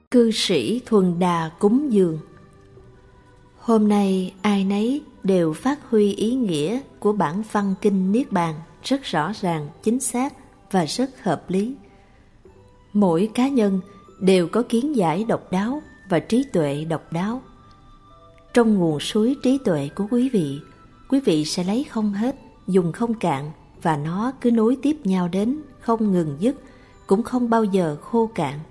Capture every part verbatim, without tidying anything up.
Cư sĩ Thuần Đà cúng dường. Hôm nay ai nấy đều phát huy ý nghĩa của bản văn kinh Niết Bàn rất rõ ràng, chính xác và rất hợp lý. Mỗi cá nhân đều có kiến giải độc đáo và trí tuệ độc đáo. Trong nguồn suối trí tuệ của quý vị, quý vị sẽ lấy không hết, dùng không cạn, và nó cứ nối tiếp nhau đến, không ngừng dứt, cũng không bao giờ khô cạn.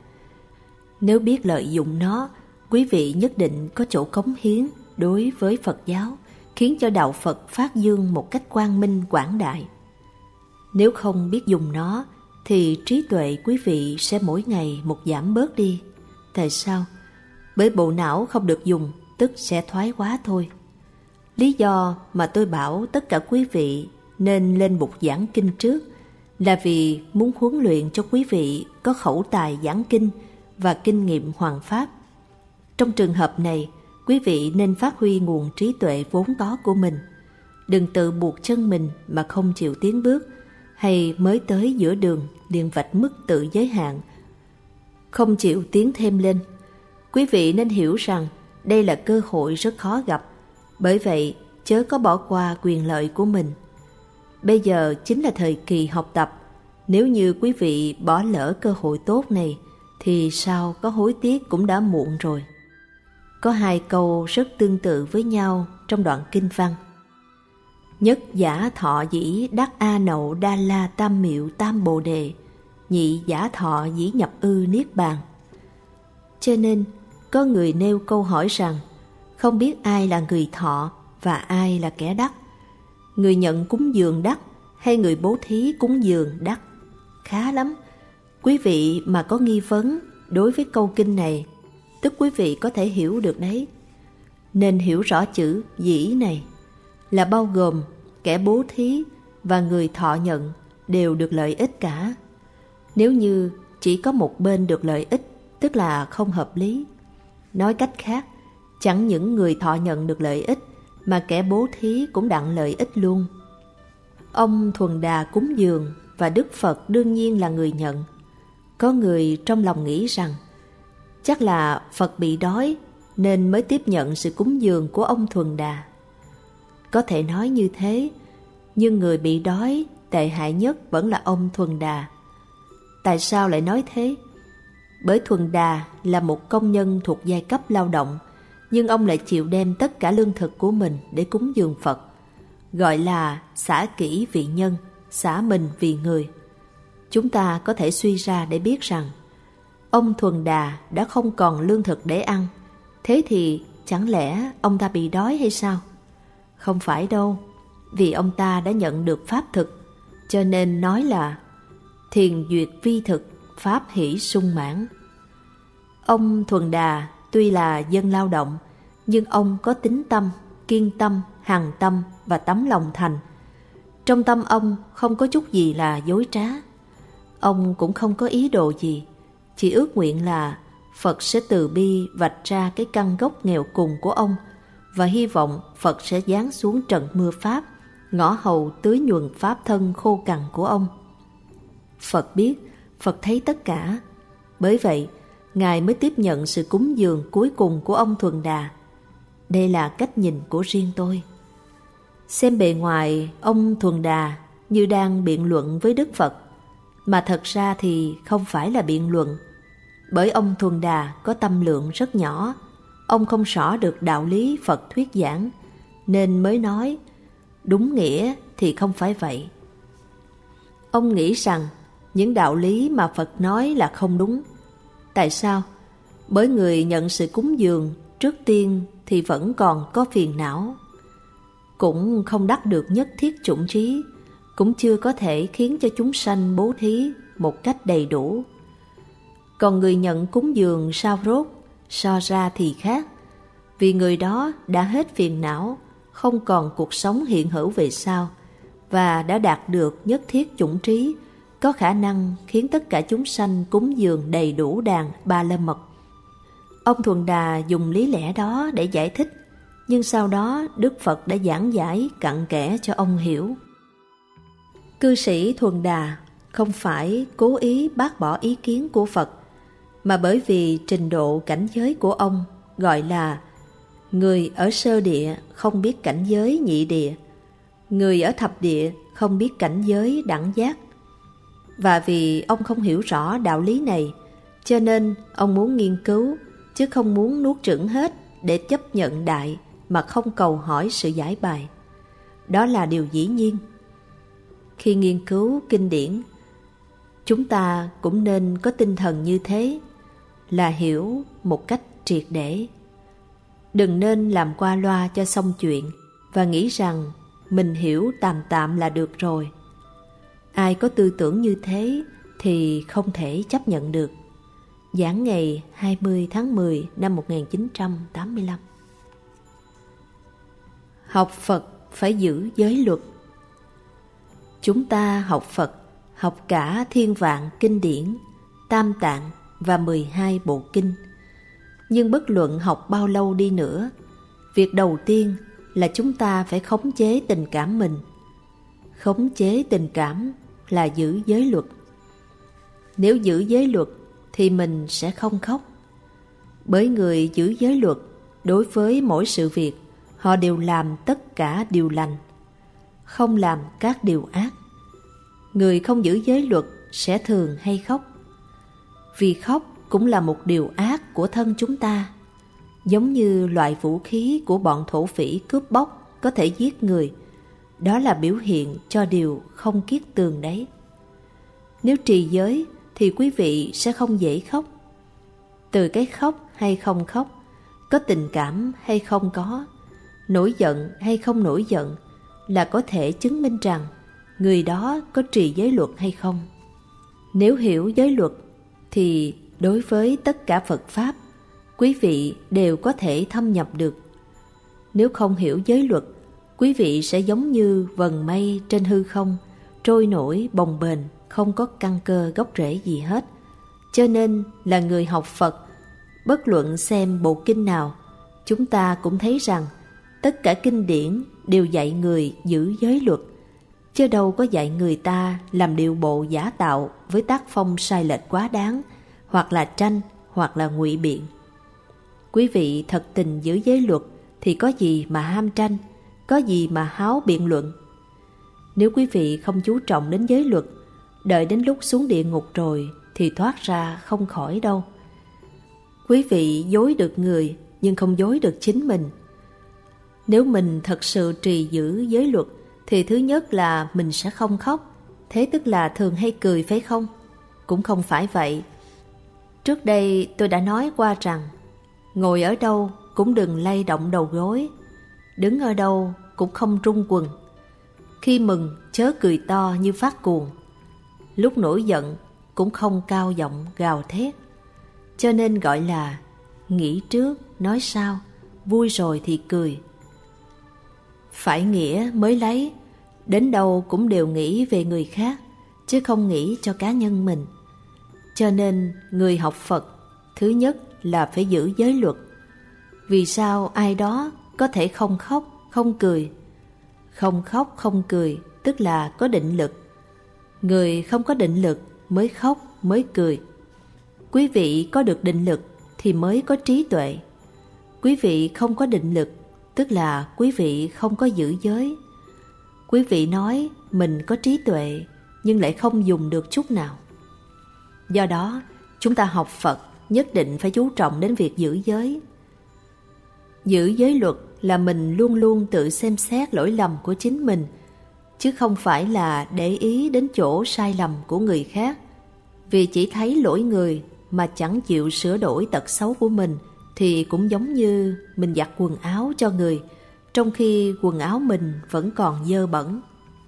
Nếu biết lợi dụng nó, quý vị nhất định có chỗ cống hiến đối với Phật giáo, khiến cho đạo Phật phát dương một cách quang minh quảng đại. Nếu không biết dùng nó, thì trí tuệ quý vị sẽ mỗi ngày một giảm bớt đi. Tại sao? Bởi bộ não không được dùng, tức sẽ thoái hóa thôi. Lý do mà tôi bảo tất cả quý vị nên lên bục giảng kinh trước là vì muốn huấn luyện cho quý vị có khẩu tài giảng kinh và kinh nghiệm hoằng pháp. Trong trường hợp này, quý vị nên phát huy nguồn trí tuệ vốn có của mình. Đừng tự buộc chân mình mà không chịu tiến bước, hay mới tới giữa đường liền vạch mức tự giới hạn, không chịu tiến thêm lên. Quý vị nên hiểu rằng đây là cơ hội rất khó gặp, bởi vậy chớ có bỏ qua quyền lợi của mình. Bây giờ chính là thời kỳ học tập. Nếu như quý vị bỏ lỡ cơ hội tốt này, thì sao có hối tiếc cũng đã muộn rồi. Có hai câu rất tương tự với nhau trong đoạn kinh văn. Nhất giả thọ dĩ đắc a nậu đa la tam miệu tam bồ đề, nhị giả thọ dĩ nhập ư niết bàn. Cho nên, có người nêu câu hỏi rằng, không biết ai là người thọ và ai là kẻ đắc, người nhận cúng dường đắc hay người bố thí cúng dường đắc. Khá lắm. Quý vị mà có nghi vấn đối với câu kinh này, tức quý vị có thể hiểu được đấy. Nên hiểu rõ chữ dĩ này là bao gồm kẻ bố thí và người thọ nhận đều được lợi ích cả. Nếu như chỉ có một bên được lợi ích, tức là không hợp lý. Nói cách khác, chẳng những người thọ nhận được lợi ích, mà kẻ bố thí cũng đặng lợi ích luôn. Ông Thuần Đà cúng dường và Đức Phật đương nhiên là người nhận. Có người trong lòng nghĩ rằng chắc là Phật bị đói nên mới tiếp nhận sự cúng dường của ông Thuần Đà. Có thể nói như thế, nhưng người bị đói tệ hại nhất vẫn là ông Thuần Đà. Tại sao lại nói thế? Bởi Thuần Đà là một công nhân thuộc giai cấp lao động, nhưng ông lại chịu đem tất cả lương thực của mình để cúng dường Phật, gọi là xả kỹ vì nhân, xả mình vì người. Chúng ta có thể suy ra để biết rằng ông Thuần Đà đã không còn lương thực để ăn. Thế thì chẳng lẽ ông ta bị đói hay sao? Không phải đâu, vì ông ta đã nhận được pháp thực, cho nên nói là thiền duyệt vi thực, pháp hỷ sung mãn. Ông Thuần Đà tuy là dân lao động, nhưng ông có tín tâm, kiên tâm, hằng tâm và tấm lòng thành. Trong tâm ông không có chút gì là dối trá. Ông cũng không có ý đồ gì, chỉ ước nguyện là Phật sẽ từ bi vạch ra cái căn gốc nghèo cùng của ông, và hy vọng Phật sẽ giáng xuống trận mưa pháp, ngõ hầu tưới nhuần pháp thân khô cằn của ông. Phật biết, Phật thấy tất cả. Bởi vậy, Ngài mới tiếp nhận sự cúng dường cuối cùng của ông Thuần Đà. Đây là cách nhìn của riêng tôi. Xem bề ngoài, ông Thuần Đà như đang biện luận với Đức Phật, mà thật ra thì không phải là biện luận. Bởi ông Thuần Đà có tâm lượng rất nhỏ, ông không rõ được đạo lý Phật thuyết giảng, nên mới nói, đúng nghĩa thì không phải vậy. Ông nghĩ rằng những đạo lý mà Phật nói là không đúng. Tại sao? Bởi người nhận sự cúng dường trước tiên thì vẫn còn có phiền não, cũng không đắc được nhất thiết chủng trí, cũng chưa có thể khiến cho chúng sanh bố thí một cách đầy đủ. Còn người nhận cúng dường sao rốt, so ra thì khác, vì người đó đã hết phiền não, không còn cuộc sống hiện hữu về sau, và đã đạt được nhất thiết chủng trí, có khả năng khiến tất cả chúng sanh cúng dường đầy đủ đàn ba la mật. Ông Thuần Đà dùng lý lẽ đó để giải thích, nhưng sau đó Đức Phật đã giảng giải cặn kẽ cho ông hiểu. Cư sĩ Thuần Đà không phải cố ý bác bỏ ý kiến của Phật, mà bởi vì trình độ cảnh giới của ông gọi là người ở sơ địa không biết cảnh giới nhị địa, người ở thập địa không biết cảnh giới đẳng giác. Và vì ông không hiểu rõ đạo lý này, cho nên ông muốn nghiên cứu, chứ không muốn nuốt chửng hết để chấp nhận đại mà không cầu hỏi sự giải bài. Đó là điều dĩ nhiên. Khi nghiên cứu kinh điển, chúng ta cũng nên có tinh thần như thế, là hiểu một cách triệt để. Đừng nên làm qua loa cho xong chuyện và nghĩ rằng mình hiểu tạm tạm là được rồi. Ai có tư tưởng như thế thì không thể chấp nhận được. Giảng ngày hai mươi tháng mười năm một nghìn chín trăm tám mươi lăm. Học Phật phải giữ giới luật. Chúng ta học Phật, học cả thiên vạn kinh điển, tam tạng và mười hai bộ kinh. Nhưng bất luận học bao lâu đi nữa, việc đầu tiên là chúng ta phải khống chế tình cảm mình. Khống chế tình cảm là giữ giới luật. Nếu giữ giới luật thì mình sẽ không khóc. Bởi người giữ giới luật, đối với mỗi sự việc, họ đều làm tất cả điều lành, không làm các điều ác. Người không giữ giới luật sẽ thường hay khóc. Vì khóc cũng là một điều ác của thân chúng ta, giống như loại vũ khí của bọn thổ phỉ cướp bóc có thể giết người. Đó là biểu hiện cho điều không kiết tường đấy. Nếu trì giới thì quý vị sẽ không dễ khóc. Từ cái khóc hay không khóc, có tình cảm hay không có, nổi giận hay không nổi giận, là có thể chứng minh rằng người đó có trì giới luật hay không. Nếu hiểu giới luật thì đối với tất cả Phật Pháp, quý vị đều có thể thâm nhập được. Nếu không hiểu giới luật, quý vị sẽ giống như vầng mây trên hư không, trôi nổi bồng bềnh, không có căn cơ gốc rễ gì hết. Cho nên là người học Phật, bất luận xem bộ kinh nào, chúng ta cũng thấy rằng tất cả kinh điển đều dạy người giữ giới luật, chứ đâu có dạy người ta làm điệu bộ giả tạo với tác phong sai lệch quá đáng, hoặc là tranh, hoặc là ngụy biện. Quý vị thật tình giữ giới luật thì có gì mà ham tranh, có gì mà háo biện luận. Nếu quý vị không chú trọng đến giới luật, đợi đến lúc xuống địa ngục rồi thì thoát ra không khỏi đâu. Quý vị dối được người nhưng không dối được chính mình. Nếu mình thật sự trì giữ giới luật thì thứ nhất là mình sẽ không khóc. Thế tức là thường hay cười phải không? Cũng không phải vậy. Trước đây tôi đã nói qua rằng ngồi ở đâu cũng đừng lay động đầu gối, đứng ở đâu cũng không rung quần. Khi mừng chớ cười to như phát cuồng, lúc nổi giận cũng không cao giọng gào thét. Cho nên gọi là nghĩ trước nói sau, vui rồi thì cười. Phải nghĩa mới lấy, đến đâu cũng đều nghĩ về người khác, chứ không nghĩ cho cá nhân mình. Cho nên người học Phật, thứ nhất là phải giữ giới luật. Vì sao ai đó có thể không khóc, không cười? Không khóc, không cười, tức là có định lực. Người không có định lực mới khóc, mới cười. Quý vị có được định lực thì mới có trí tuệ. Quý vị không có định lực, tức là quý vị không có giữ giới. Quý vị nói mình có trí tuệ, nhưng lại không dùng được chút nào. Do đó, chúng ta học Phật nhất định phải chú trọng đến việc giữ giới. Giữ giới luật là mình luôn luôn tự xem xét lỗi lầm của chính mình, chứ không phải là để ý đến chỗ sai lầm của người khác. Vì chỉ thấy lỗi người mà chẳng chịu sửa đổi tật xấu của mình thì cũng giống như mình giặt quần áo cho người, trong khi quần áo mình vẫn còn dơ bẩn.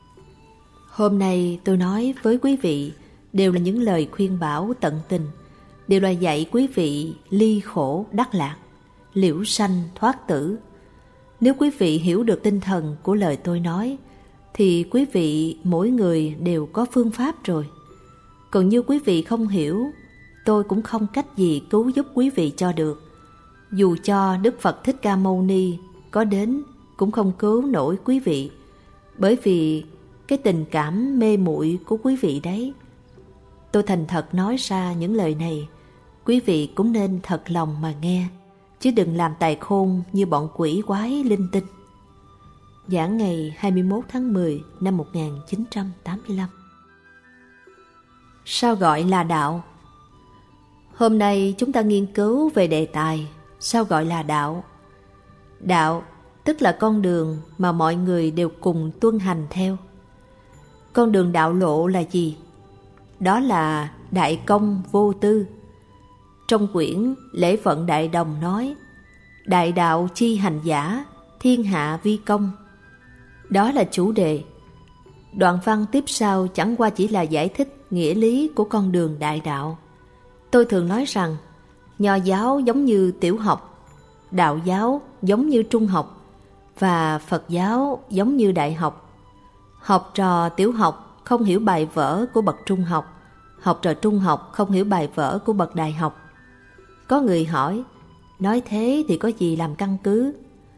Hôm nay tôi nói với quý vị đều là những lời khuyên bảo tận tình, đều là dạy quý vị ly khổ đắc lạc, liễu sanh thoát tử. Nếu quý vị hiểu được tinh thần của lời tôi nói, thì quý vị mỗi người đều có phương pháp rồi. Còn như quý vị không hiểu, tôi cũng không cách gì cứu giúp quý vị cho được. Dù cho Đức Phật Thích Ca Mâu Ni có đến cũng không cứu nổi quý vị, bởi vì cái tình cảm mê muội của quý vị đấy. Tôi thành thật nói ra những lời này quý vị cũng nên thật lòng mà nghe, chứ đừng làm tài khôn như bọn quỷ quái linh tinh. Giảng ngày hai mươi mốt tháng mười năm một nghìn chín trăm tám mươi lăm. Sao gọi là đạo? Hôm nay chúng ta nghiên cứu về đề tài sao gọi là đạo. Đạo tức là con đường mà mọi người đều cùng tuân hành theo. Con đường đạo lộ là gì? Đó là đại công vô tư. Trong quyển Lễ Phận Đại Đồng nói: đại đạo chi hành giả, thiên hạ vi công. Đó là chủ đề. Đoạn văn tiếp sau chẳng qua chỉ là giải thích nghĩa lý của con đường đại đạo. Tôi thường nói rằng Nho giáo giống như tiểu học, đạo giáo giống như trung học, và Phật giáo giống như đại học. Học trò tiểu học không hiểu bài vở của bậc trung học, học trò trung học không hiểu bài vở của bậc đại học. Có người hỏi, nói thế thì có gì làm căn cứ?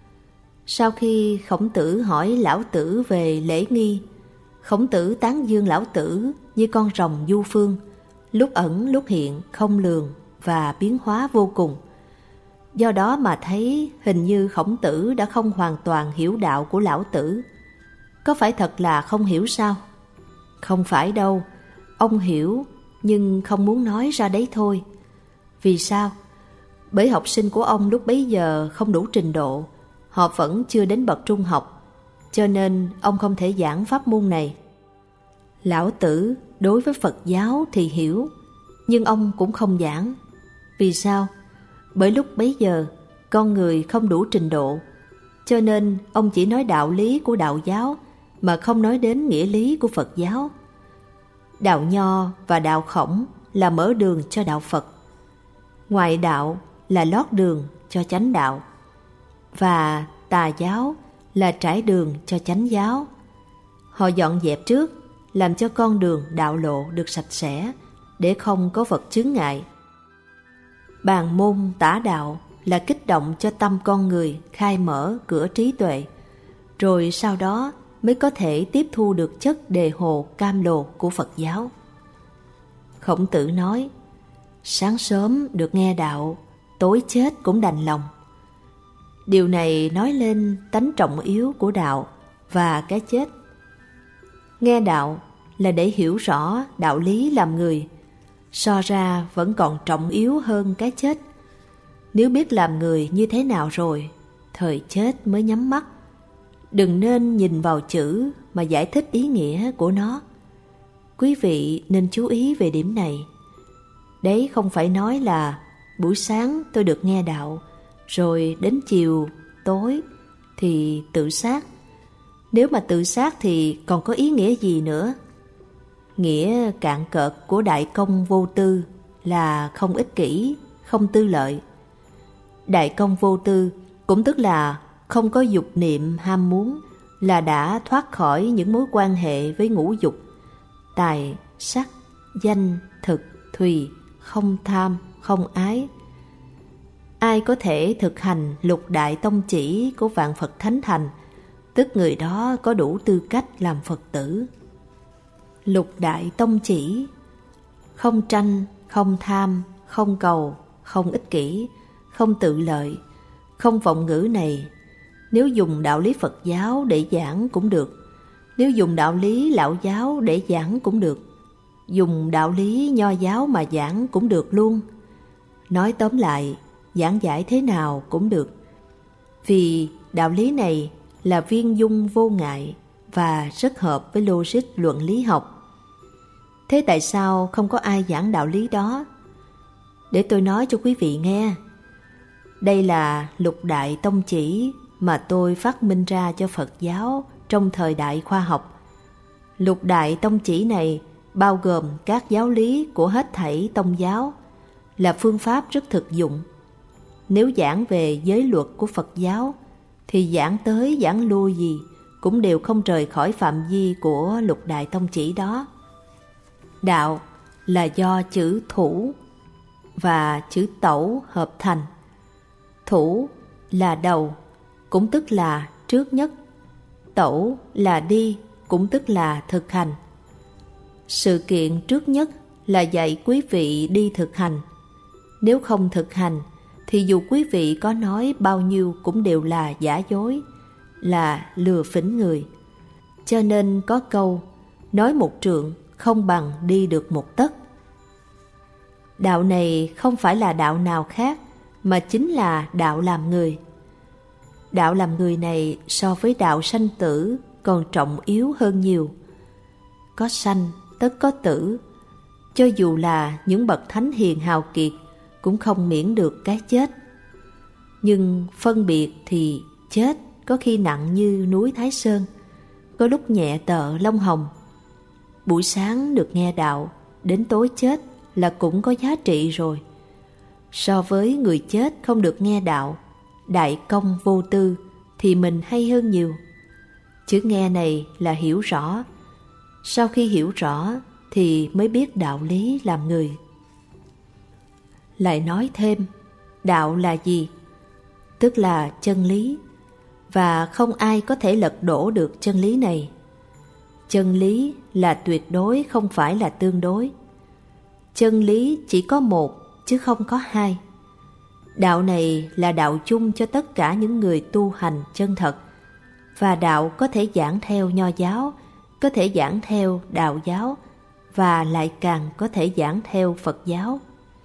Sau khi Khổng Tử hỏi Lão Tử về lễ nghi, Khổng Tử tán dương Lão Tử như con rồng du phương, lúc ẩn lúc hiện, không lường và biến hóa vô cùng. Do đó mà thấy hình như Khổng Tử đã không hoàn toàn hiểu đạo của Lão Tử. Có phải thật là không hiểu sao? Không phải đâu, ông hiểu nhưng không muốn nói ra đấy thôi. Vì sao? Bởi học sinh của ông lúc bấy giờ không đủ trình độ, họ vẫn chưa đến bậc trung học, cho nên ông không thể giảng pháp môn này. Lão Tử đối với Phật giáo thì hiểu, nhưng ông cũng không giảng. Vì sao? Bởi lúc bấy giờ con người không đủ trình độ, cho nên ông chỉ nói đạo lý của đạo giáo mà không nói đến nghĩa lý của Phật giáo. Đạo Nho và đạo Khổng là mở đường cho đạo Phật, ngoại đạo là lót đường cho chánh đạo, và tà giáo là trải đường cho chánh giáo. Họ dọn dẹp trước, làm cho con đường đạo lộ được sạch sẽ, để không có vật chướng ngại. Bàn môn tả đạo là kích động cho tâm con người khai mở cửa trí tuệ, rồi sau đó mới có thể tiếp thu được chất đề hồ cam lồ của Phật giáo. Khổng Tử nói, sáng sớm được nghe đạo, tối chết cũng đành lòng. Điều này nói lên tánh trọng yếu của đạo và cái chết. Nghe đạo là để hiểu rõ đạo lý làm người, so ra vẫn còn trọng yếu hơn cái chết. Nếu biết làm người như thế nào rồi, thời chết mới nhắm mắt. Đừng nên nhìn vào chữ mà giải thích ý nghĩa của nó. Quý vị nên chú ý về điểm này. Đấy không phải nói là buổi sáng tôi được nghe đạo, rồi đến chiều, tối thì tự sát. Nếu mà tự sát thì còn có ý nghĩa gì nữa? Nghĩa cạn cợt của đại công vô tư là không ích kỷ, không tư lợi. Đại công vô tư cũng tức là không có dục niệm ham muốn, là đã thoát khỏi những mối quan hệ với ngũ dục, tài, sắc, danh, thực, thùy, không tham, không ái. Ai có thể thực hành lục đại tông chỉ của vạn Phật Thánh Thành, tức người đó có đủ tư cách làm Phật tử. Lục đại tông chỉ: không tranh, không tham, không cầu, không ích kỷ, không tự lợi, không vọng ngữ này, nếu dùng đạo lý Phật giáo để giảng cũng được, nếu dùng đạo lý Lão giáo để giảng cũng được, dùng đạo lý Nho giáo mà giảng cũng được luôn. Nói tóm lại, giảng giải thế nào cũng được, vì đạo lý này là viên dung vô ngại và rất hợp với logic luận lý học. Thế tại sao không có ai giảng đạo lý đó? Để tôi nói cho quý vị nghe. Đây là lục đại tông chỉ mà tôi phát minh ra cho Phật giáo trong thời đại khoa học. Lục đại tông chỉ này bao gồm các giáo lý của hết thảy tông giáo, là phương pháp rất thực dụng. Nếu giảng về giới luật của Phật giáo thì giảng tới giảng lui gì cũng đều không rời khỏi phạm vi của lục đại tông chỉ đó. Đạo là do chữ thủ và chữ tẩu hợp thành. Thủ là đầu, cũng tức là trước nhất. Tẩu là đi, cũng tức là thực hành. Sự kiện trước nhất là dạy quý vị đi thực hành. Nếu không thực hành thì dù quý vị có nói bao nhiêu cũng đều là giả dối, là lừa phỉnh người. Cho nên có câu nói một trượng không bằng đi được một tấc. Đạo này không phải là đạo nào khác mà chính là đạo làm người. Đạo làm người này so với đạo sanh tử còn trọng yếu hơn nhiều. Có sanh tất có tử. Cho dù là những bậc thánh hiền hào kiệt cũng không miễn được cái chết. Nhưng phân biệt thì chết có khi nặng như núi Thái Sơn, có lúc nhẹ tợ lông hồng. Buổi sáng được nghe đạo, đến tối chết là cũng có giá trị rồi. So với người chết không được nghe đạo, đại công vô tư, thì mình hay hơn nhiều. Chữ nghe này là hiểu rõ. Sau khi hiểu rõ thì mới biết đạo lý làm người. Lại nói thêm, đạo là gì? Tức là chân lý, và không ai có thể lật đổ được chân lý này. Chân lý là tuyệt đối, không phải là tương đối. Chân lý chỉ có một chứ không có hai. Đạo này là đạo chung cho tất cả những người tu hành chân thật, và đạo có thể giảng theo Nho giáo, có thể giảng theo Đạo giáo, và lại càng có thể giảng theo Phật giáo.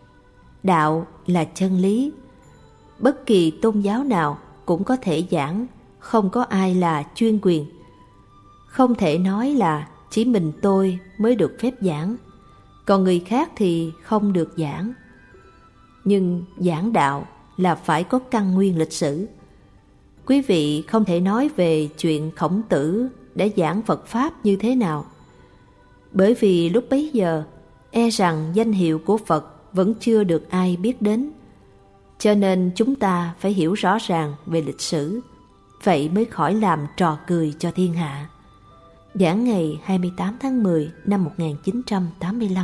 Đạo là chân lý. Bất kỳ tôn giáo nào cũng có thể giảng, không có ai là chuyên quyền. Không thể nói là chỉ mình tôi mới được phép giảng, còn người khác thì không được giảng. Nhưng giảng đạo là phải có căn nguyên lịch sử. Quý vị không thể nói về chuyện Khổng Tử để giảng Phật Pháp như thế nào. Bởi vì lúc bấy giờ, e rằng danh hiệu của Phật vẫn chưa được ai biết đến. Cho nên chúng ta phải hiểu rõ ràng về lịch sử, vậy mới khỏi làm trò cười cho thiên hạ. Giảng ngày hai mươi tám tháng mười năm một nghìn chín trăm tám mươi lăm.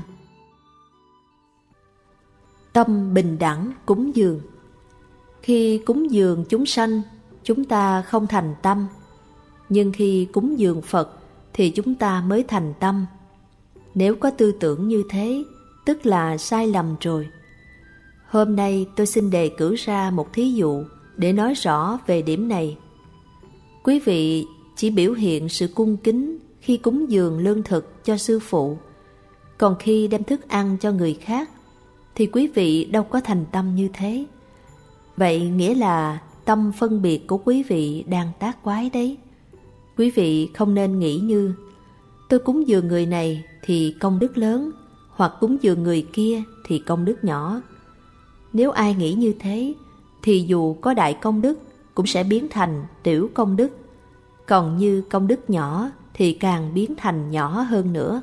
Tâm bình đẳng cúng dường. Khi cúng dường chúng sanh, chúng ta không thành tâm, nhưng khi cúng dường Phật thì chúng ta mới thành tâm. Nếu có tư tưởng như thế, tức là sai lầm rồi. Hôm nay tôi xin đề cử ra một thí dụ để nói rõ về điểm này. Quý vị chỉ biểu hiện sự cung kính khi cúng dường lương thực cho sư phụ, còn khi đem thức ăn cho người khác thì quý vị đâu có thành tâm như thế. Vậy nghĩa là tâm phân biệt của quý vị đang tác quái đấy. Quý vị không nên nghĩ như tôi cúng dường người này thì công đức lớn, hoặc cúng dường người kia thì công đức nhỏ. Nếu ai nghĩ như thế thì dù có đại công đức cũng sẽ biến thành tiểu công đức, còn như công đức nhỏ thì càng biến thành nhỏ hơn nữa.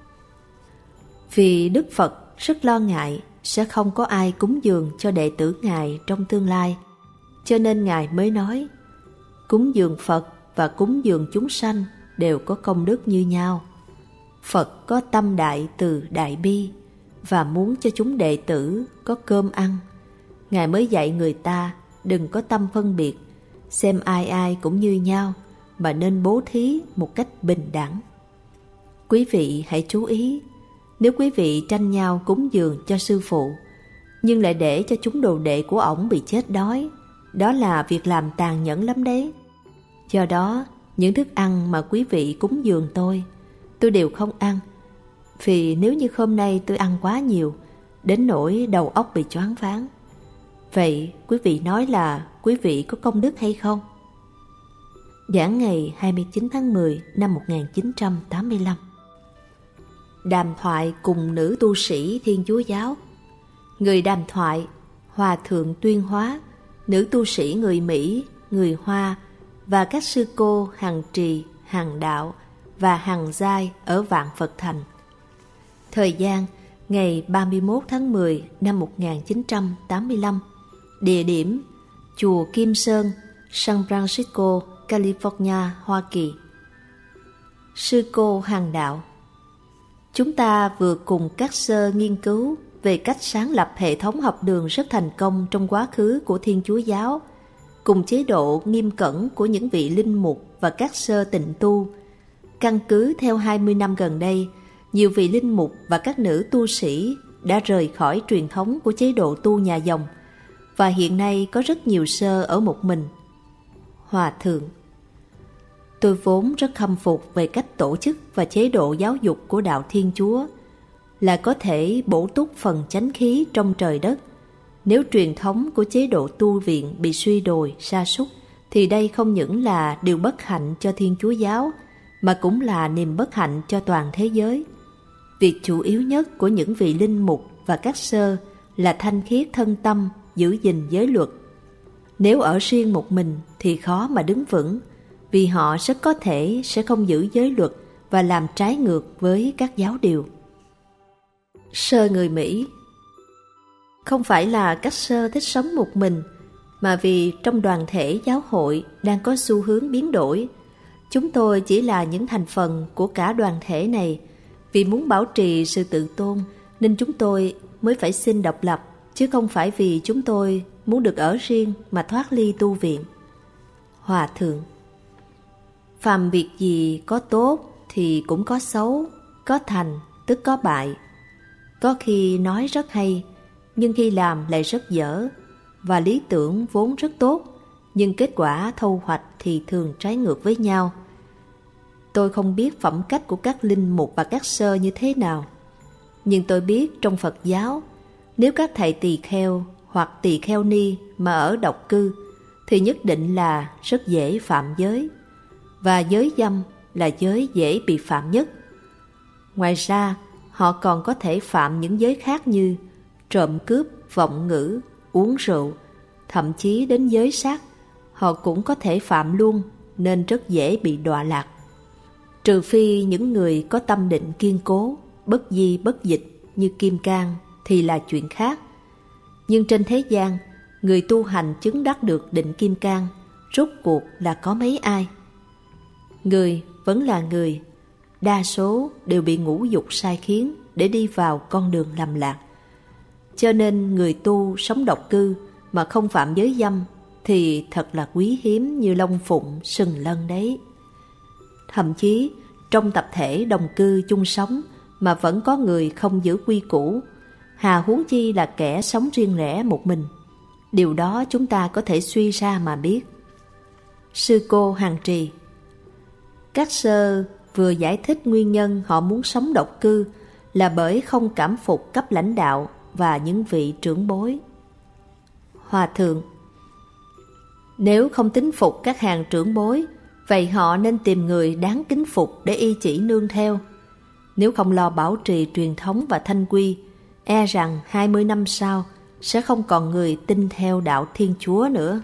Vì Đức Phật rất lo ngại sẽ không có ai cúng dường cho đệ tử Ngài trong tương lai, cho nên Ngài mới nói cúng dường Phật và cúng dường chúng sanh đều có công đức như nhau. Phật có tâm đại từ đại bi và muốn cho chúng đệ tử có cơm ăn. Ngài mới dạy người ta đừng có tâm phân biệt, xem ai ai cũng như nhau, mà nên bố thí một cách bình đẳng. Quý vị hãy chú ý, nếu quý vị tranh nhau cúng dường cho sư phụ, nhưng lại để cho chúng đồ đệ của ổng bị chết đói, đó là việc làm tàn nhẫn lắm đấy. Do đó, những thức ăn mà quý vị cúng dường tôi, tôi đều không ăn. Vì nếu như hôm nay tôi ăn quá nhiều, đến nỗi đầu óc bị choáng váng. Vậy quý vị nói là quý vị có công đức hay không? Giảng ngày hai mươi chín tháng mười năm một nghìn chín trăm tám mươi lăm. Đàm thoại cùng nữ tu sĩ Thiên Chúa giáo. Người đàm thoại, Hòa thượng Tuyên Hóa, nữ tu sĩ người Mỹ, người Hoa và các sư cô Hằng Trì, Hằng Đạo và Hằng Giai ở Vạn Phật Thành. Thời gian ngày ba mươi mốt tháng mười năm một nghìn chín trăm tám mươi lăm. Địa điểm Chùa Kim Sơn, San Francisco, California, Hoa Kỳ. Sư cô Hằng Đạo. Chúng ta vừa cùng các sơ nghiên cứu về cách sáng lập hệ thống học đường rất thành công trong quá khứ của Thiên Chúa giáo, cùng chế độ nghiêm cẩn của những vị linh mục và các sơ tịnh tu. Căn cứ theo hai mươi năm gần đây, nhiều vị linh mục và các nữ tu sĩ đã rời khỏi truyền thống của chế độ tu nhà dòng, và hiện nay có rất nhiều sơ ở một mình. Hòa thượng: Tôi vốn rất khâm phục về cách tổ chức và chế độ giáo dục của đạo Thiên Chúa, là có thể bổ túc phần chánh khí trong trời đất. Nếu truyền thống của chế độ tu viện bị suy đồi, sa sút, thì đây không những là điều bất hạnh cho Thiên Chúa giáo, mà cũng là niềm bất hạnh cho toàn thế giới. Việc chủ yếu nhất của những vị linh mục và các sơ là thanh khiết thân tâm, giữ gìn giới luật. Nếu ở riêng một mình thì khó mà đứng vững, vì họ rất có thể sẽ không giữ giới luật và làm trái ngược với các giáo điều. Sơ người Mỹ: Không phải là các sơ thích sống một mình, mà vì trong đoàn thể giáo hội đang có xu hướng biến đổi. Chúng tôi chỉ là những thành phần của cả đoàn thể này. Vì muốn bảo trì sự tự tôn nên chúng tôi mới phải xin độc lập, chứ không phải vì chúng tôi muốn được ở riêng mà thoát ly tu viện. Hòa thượng: Phàm việc gì có tốt thì cũng có xấu, có thành tức có bại. Có khi nói rất hay, nhưng khi làm lại rất dở, và lý tưởng vốn rất tốt, nhưng kết quả thu hoạch thì thường trái ngược với nhau. Tôi không biết phẩm cách của các linh mục và các sơ như thế nào, nhưng tôi biết trong Phật giáo, nếu các thầy tỳ kheo hoặc tỳ kheo ni mà ở độc cư thì nhất định là rất dễ phạm giới, và giới dâm là giới dễ bị phạm nhất. Ngoài ra, họ còn có thể phạm những giới khác như trộm cướp, vọng ngữ, uống rượu, thậm chí đến giới sát, họ cũng có thể phạm luôn, nên rất dễ bị đọa lạc. Trừ phi những người có tâm định kiên cố, bất di bất dịch như Kim Cang thì là chuyện khác. Nhưng trên thế gian, người tu hành chứng đắc được định Kim Cang rốt cuộc là có mấy ai? Người vẫn là người, đa số đều bị ngũ dục sai khiến để đi vào con đường lầm lạc. Cho nên người tu sống độc cư mà không phạm giới dâm thì thật là quý hiếm như Long Phụng, Sừng Lân đấy. Thậm chí trong tập thể đồng cư chung sống mà vẫn có người không giữ quy củ, hà huống chi là kẻ sống riêng rẽ một mình. Điều đó chúng ta có thể suy ra mà biết. Sư cô Hằng Trì: Các sơ vừa giải thích nguyên nhân họ muốn sống độc cư là bởi không cảm phục cấp lãnh đạo và những vị trưởng bối. Hòa thượng: Nếu không tín phục các hàng trưởng bối, vậy họ nên tìm người đáng kính phục để y chỉ nương theo. Nếu không lo bảo trì truyền thống và thanh quy, e rằng hai mươi năm sau sẽ không còn người tin theo đạo Thiên Chúa nữa.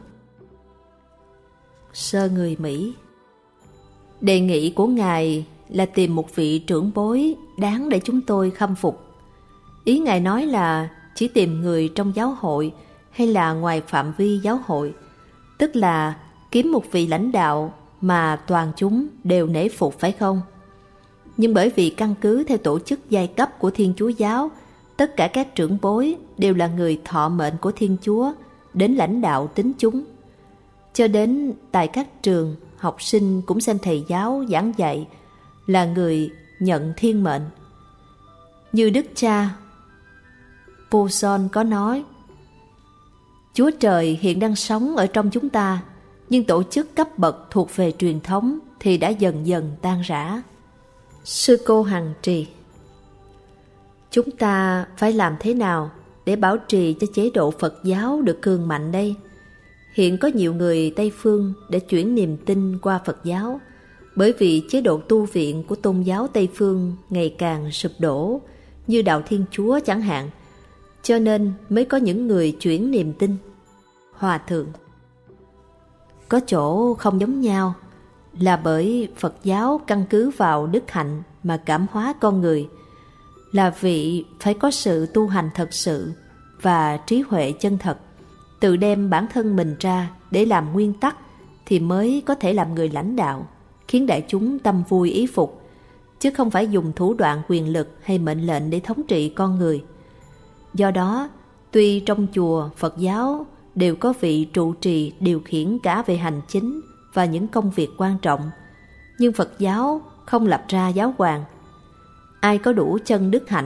Sơ người Mỹ: Đề nghị của Ngài là tìm một vị trưởng bối đáng để chúng tôi khâm phục. Ý Ngài nói là chỉ tìm người trong giáo hội hay là ngoài phạm vi giáo hội, tức là kiếm một vị lãnh đạo mà toàn chúng đều nể phục, phải không? Nhưng bởi vì căn cứ theo tổ chức giai cấp của Thiên Chúa giáo, tất cả các trưởng bối đều là người thọ mệnh của Thiên Chúa đến lãnh đạo tín chúng. Cho đến tại các trường, học sinh cũng xem thầy giáo giảng dạy là người nhận thiên mệnh. Như Đức Cha Poson có nói: Chúa Trời hiện đang sống ở trong chúng ta, nhưng tổ chức cấp bậc thuộc về truyền thống thì đã dần dần tan rã. Sư cô Hằng Trì: Chúng ta phải làm thế nào để bảo trì cho chế độ Phật giáo được cường mạnh đây? Hiện có nhiều người Tây Phương đã chuyển niềm tin qua Phật giáo, bởi vì chế độ tu viện của tôn giáo Tây Phương ngày càng sụp đổ, như đạo Thiên Chúa chẳng hạn, cho nên mới có những người chuyển niềm tin. Hòa thượng: Có chỗ không giống nhau là bởi Phật giáo căn cứ vào đức hạnh mà cảm hóa con người, là vị phải có sự tu hành thật sự và trí huệ chân thật, tự đem bản thân mình ra để làm nguyên tắc thì mới có thể làm người lãnh đạo, khiến đại chúng tâm vui ý phục, chứ không phải dùng thủ đoạn quyền lực hay mệnh lệnh để thống trị con người. Do đó, tuy trong chùa Phật giáo đều có vị trụ trì điều khiển cả về hành chính và những công việc quan trọng, nhưng Phật giáo không lập ra giáo hoàng. Ai có đủ chân đức hạnh thì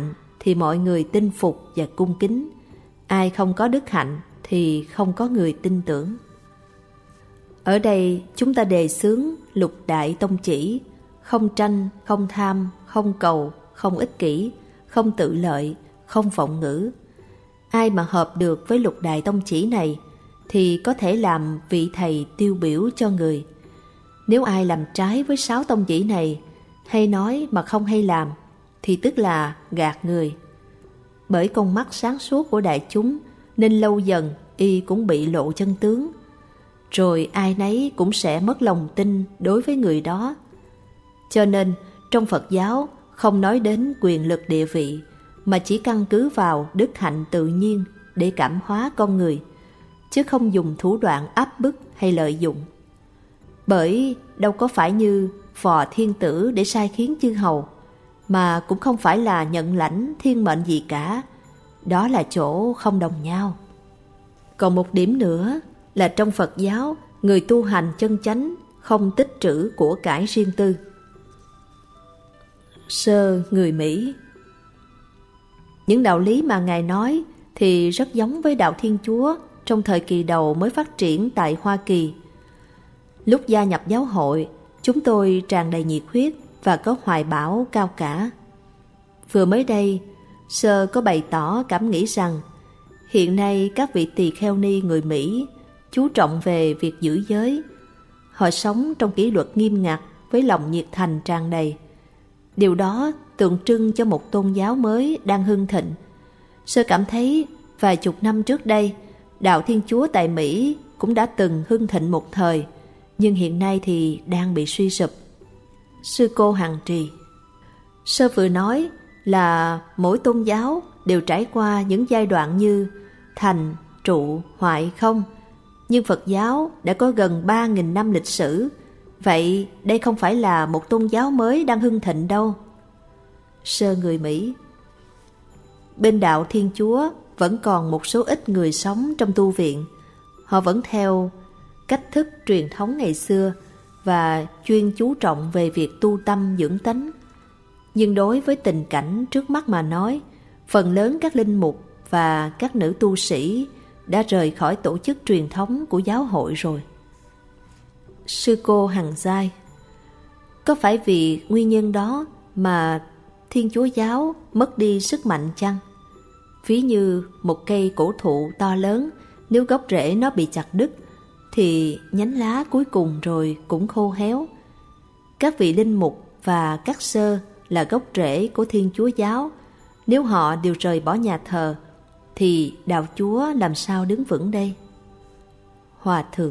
thì mọi người tin phục và cung kính. Ai không có đức hạnh thì không có người tin tưởng. Ở đây chúng ta đề xướng lục đại tông chỉ: không tranh, không tham, không cầu, không ích kỷ, không tự lợi, không vọng ngữ. Ai mà hợp được với lục đại tông chỉ này thì có thể làm vị thầy tiêu biểu cho người. Nếu ai làm trái với sáu tông chỉ này, hay nói mà không hay làm, thì tức là gạt người. Bởi con mắt sáng suốt của đại chúng nên lâu dần y cũng bị lộ chân tướng. Rồi ai nấy cũng sẽ mất lòng tin đối với người đó. Cho nên trong Phật giáo không nói đến quyền lực địa vị, mà chỉ căn cứ vào đức hạnh tự nhiên để cảm hóa con người, chứ không dùng thủ đoạn áp bức hay lợi dụng. Bởi đâu có phải như phò thiên tử để sai khiến chư hầu, mà cũng không phải là nhận lãnh thiên mệnh gì cả. Đó là chỗ không đồng nhau. Còn một điểm nữa là trong Phật giáo, người tu hành chân chánh không tích trữ của cải riêng tư. Sơ người Mỹ. Những đạo lý mà Ngài nói thì rất giống với đạo Thiên Chúa trong thời kỳ đầu mới phát triển tại Hoa Kỳ. Lúc gia nhập giáo hội, chúng tôi tràn đầy nhiệt huyết và có hoài bão cao cả. Vừa mới đây, Sơ có bày tỏ cảm nghĩ rằng hiện nay các vị tỳ kheo ni người Mỹ chú trọng về việc giữ giới. Họ sống trong kỷ luật nghiêm ngặt với lòng nhiệt thành tràn đầy. Điều đó tượng trưng cho một tôn giáo mới đang hưng thịnh. Sơ cảm thấy vài chục năm trước đây, đạo Thiên Chúa tại Mỹ cũng đã từng hưng thịnh một thời, nhưng hiện nay thì đang bị suy sụp. Sư cô Hằng Trì. Sơ vừa nói là mỗi tôn giáo đều trải qua những giai đoạn như thành, trụ, hoại, không. Nhưng Phật giáo đã có gần ba nghìn năm lịch sử. Vậy đây không phải là một tôn giáo mới đang hưng thịnh đâu. Sơ người Mỹ. Bên đạo Thiên Chúa vẫn còn một số ít người sống trong tu viện. Họ vẫn theo cách thức truyền thống ngày xưa và chuyên chú trọng về việc tu tâm dưỡng tánh. Nhưng đối với tình cảnh trước mắt mà nói, phần lớn các linh mục và các nữ tu sĩ đã rời khỏi tổ chức truyền thống của giáo hội rồi. Sư cô Hằng Giai. Có phải vì nguyên nhân đó mà Thiên Chúa giáo mất đi sức mạnh chăng? Ví như một cây cổ thụ to lớn, nếu gốc rễ nó bị chặt đứt thì nhánh lá cuối cùng rồi cũng khô héo. Các vị linh mục và các sơ là gốc rễ của Thiên Chúa giáo. Nếu họ đều rời bỏ nhà thờ thì đạo Chúa làm sao đứng vững đây? Hòa thượng.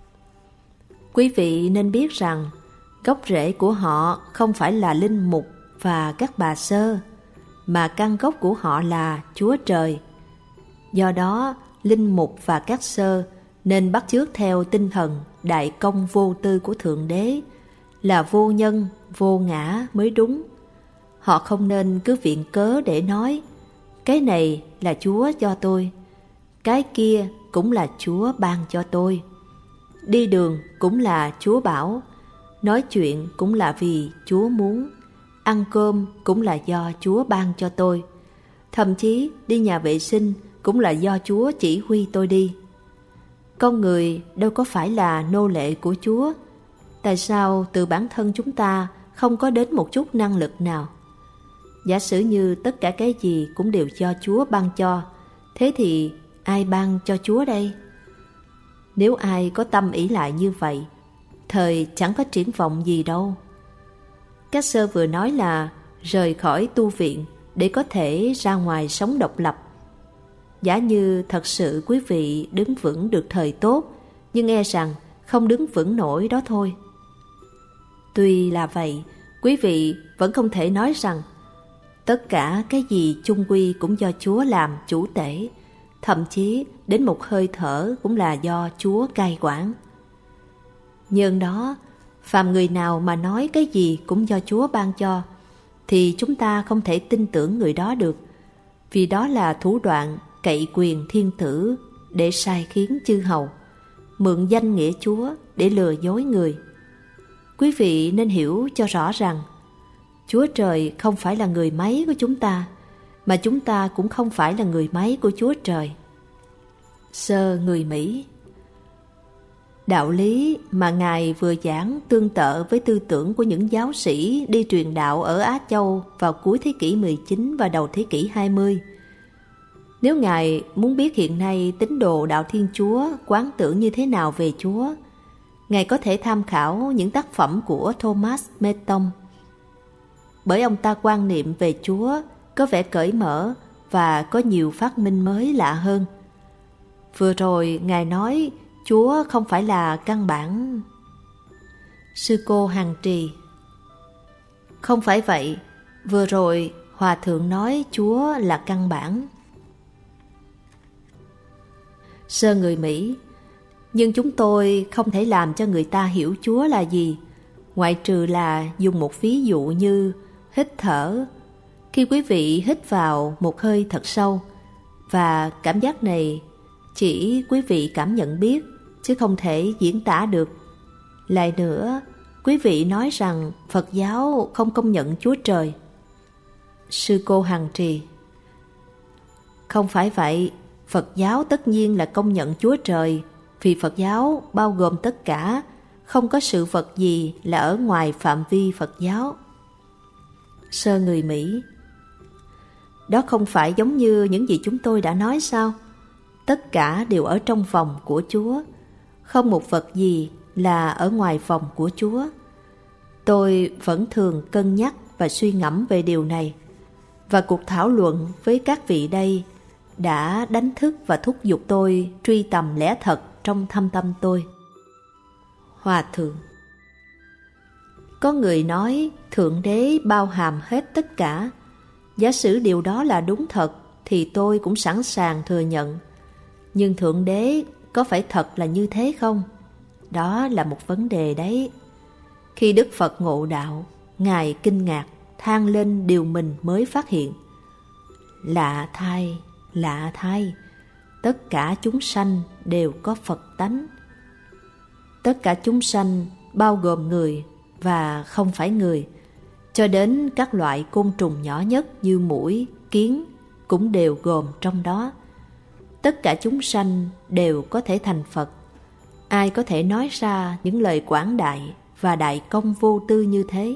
Quý vị nên biết rằng gốc rễ của họ không phải là linh mục và các bà sơ, mà căn gốc của họ là Chúa Trời. Do đó, linh mục và các sơ nên bắt chước theo tinh thần đại công vô tư của Thượng Đế, là vô nhân, vô ngã mới đúng. Họ không nên cứ viện cớ để nói cái này là Chúa cho tôi, cái kia cũng là Chúa ban cho tôi. Đi đường cũng là Chúa bảo, nói chuyện cũng là vì Chúa muốn, ăn cơm cũng là do Chúa ban cho tôi. Thậm chí đi nhà vệ sinh cũng là do Chúa chỉ huy tôi đi. Con người đâu có phải là nô lệ của Chúa. Tại sao từ bản thân chúng ta không có đến một chút năng lực nào? Giả sử như tất cả cái gì cũng đều do Chúa ban cho, thế thì ai ban cho Chúa đây? Nếu ai có tâm ỷ lại như vậy, thời chẳng có triển vọng gì đâu. Các sơ vừa nói là rời khỏi tu viện để có thể ra ngoài sống độc lập. Giả như thật sự quý vị đứng vững được thời tốt, nhưng e rằng không đứng vững nổi đó thôi. Tuy là vậy, quý vị vẫn không thể nói rằng tất cả cái gì chung quy cũng do Chúa làm chủ tể, thậm chí đến một hơi thở cũng là do Chúa cai quản. Nhân đó, phàm người nào mà nói cái gì cũng do Chúa ban cho, thì chúng ta không thể tin tưởng người đó được, vì đó là thủ đoạn cậy quyền thiên tử để sai khiến chư hầu, mượn danh nghĩa Chúa để lừa dối người. Quý vị nên hiểu cho rõ rằng Chúa Trời không phải là người máy của chúng ta, mà chúng ta cũng không phải là người máy của Chúa Trời. Sơ người Mỹ. Đạo lý mà Ngài vừa giảng tương tự với tư tưởng của những giáo sĩ đi truyền đạo ở Á Châu vào cuối thế kỷ mười chín và đầu thế kỷ hai mươi. Nếu Ngài muốn biết hiện nay tín đồ đạo Thiên Chúa quán tưởng như thế nào về Chúa, Ngài có thể tham khảo những tác phẩm của Thomas Merton. Bởi ông ta quan niệm về Chúa có vẻ cởi mở và có nhiều phát minh mới lạ hơn. Vừa rồi Ngài nói Chúa không phải là căn bản. Sư cô Hằng Trì. Không phải vậy, vừa rồi Hòa Thượng nói Chúa là căn bản. Sơ người Mỹ. Nhưng chúng tôi không thể làm cho người ta hiểu Chúa là gì, ngoại trừ là dùng một ví dụ như hít thở. Khi quý vị hít vào một hơi thật sâu, và cảm giác này chỉ quý vị cảm nhận biết, chứ không thể diễn tả được. Lại nữa, quý vị nói rằng Phật giáo không công nhận Chúa Trời. Sư cô Hằng Trì. Không phải vậy, Phật giáo tất nhiên là công nhận Chúa Trời, vì Phật giáo bao gồm tất cả, không có sự vật gì là ở ngoài phạm vi Phật giáo. Sơ người Mỹ. Đó không phải giống như những gì chúng tôi đã nói sao? Tất cả đều ở trong vòng của Chúa, không một vật gì là ở ngoài vòng của Chúa. Tôi vẫn thường cân nhắc và suy ngẫm về điều này, và cuộc thảo luận với các vị đây đã đánh thức và thúc giục tôi truy tầm lẽ thật trong thâm tâm tôi. Hòa Thượng. Có người nói Thượng Đế bao hàm hết tất cả. Giả sử điều đó là đúng thật thì tôi cũng sẵn sàng thừa nhận. Nhưng Thượng Đế có phải thật là như thế không? Đó là một vấn đề đấy. Khi Đức Phật ngộ đạo, Ngài kinh ngạc, than lên điều mình mới phát hiện. Lạ thay, lạ thay, tất cả chúng sanh đều có Phật tánh. Tất cả chúng sanh bao gồm người và không phải người, cho đến các loại côn trùng nhỏ nhất như muỗi, kiến cũng đều gồm trong đó. Tất cả chúng sanh đều có thể thành Phật. Ai có thể nói ra những lời quảng đại và đại công vô tư như thế?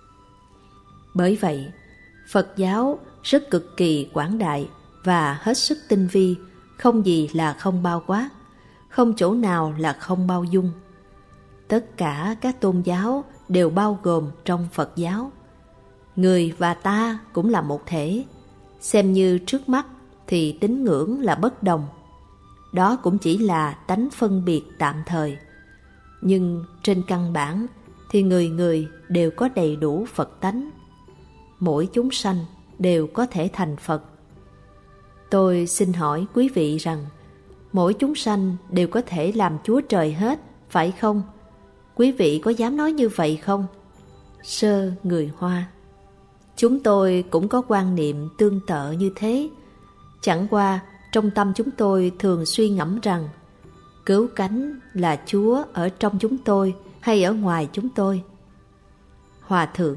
Bởi vậy, Phật giáo rất cực kỳ quảng đại và hết sức tinh vi, không gì là không bao quát, không chỗ nào là không bao dung. Tất cả các tôn giáo đều bao gồm trong Phật giáo. Người và ta cũng là một thể. Xem như trước mắt thì tín ngưỡng là bất đồng. Đó cũng chỉ là tánh phân biệt tạm thời. Nhưng trên căn bản thì người người đều có đầy đủ Phật tánh. Mỗi chúng sanh đều có thể thành Phật. Tôi xin hỏi quý vị rằng mỗi chúng sanh đều có thể làm Chúa Trời hết, phải không? Quý vị có dám nói như vậy không? Sơ người Hoa. Chúng tôi cũng có quan niệm tương tự như thế. Chẳng qua trong tâm chúng tôi thường suy ngẫm rằng cứu cánh là Chúa ở trong chúng tôi hay ở ngoài chúng tôi? Hòa Thượng.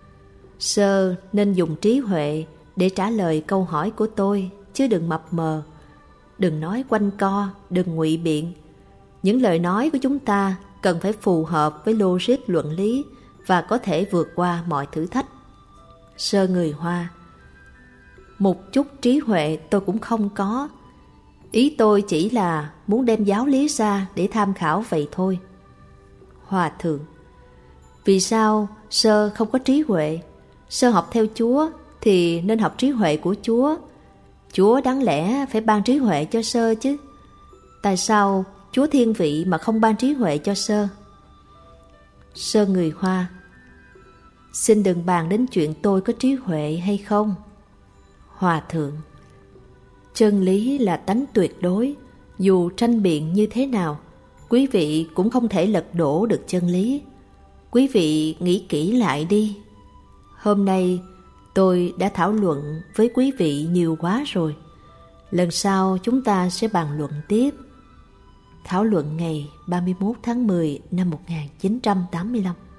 Sơ nên dùng trí huệ để trả lời câu hỏi của tôi, chứ đừng mập mờ. Đừng nói quanh co, đừng ngụy biện. Những lời nói của chúng ta cần phải phù hợp với logic luận lý và có thể vượt qua mọi thử thách. Sơ người Hoa. Một chút trí huệ tôi cũng không có. Ý tôi chỉ là muốn đem giáo lý ra để tham khảo vậy thôi. Hòa Thượng. Vì sao Sơ không có trí huệ? Sơ học theo Chúa thì nên học trí huệ của Chúa. Chúa đáng lẽ phải ban trí huệ cho Sơ chứ. Tại sao Chúa thiên vị mà không ban trí huệ cho Sơ? Sơ người Hoa. Xin đừng bàn đến chuyện tôi có trí huệ hay không. Hòa Thượng. Chân lý là tánh tuyệt đối. Dù tranh biện như thế nào, quý vị cũng không thể lật đổ được chân lý. Quý vị nghĩ kỹ lại đi. Hôm nay tôi đã thảo luận với quý vị nhiều quá rồi. Lần sau chúng ta sẽ bàn luận tiếp. Thảo luận ngày ba mươi mốt tháng mười năm một nghìn chín trăm tám mươi lăm.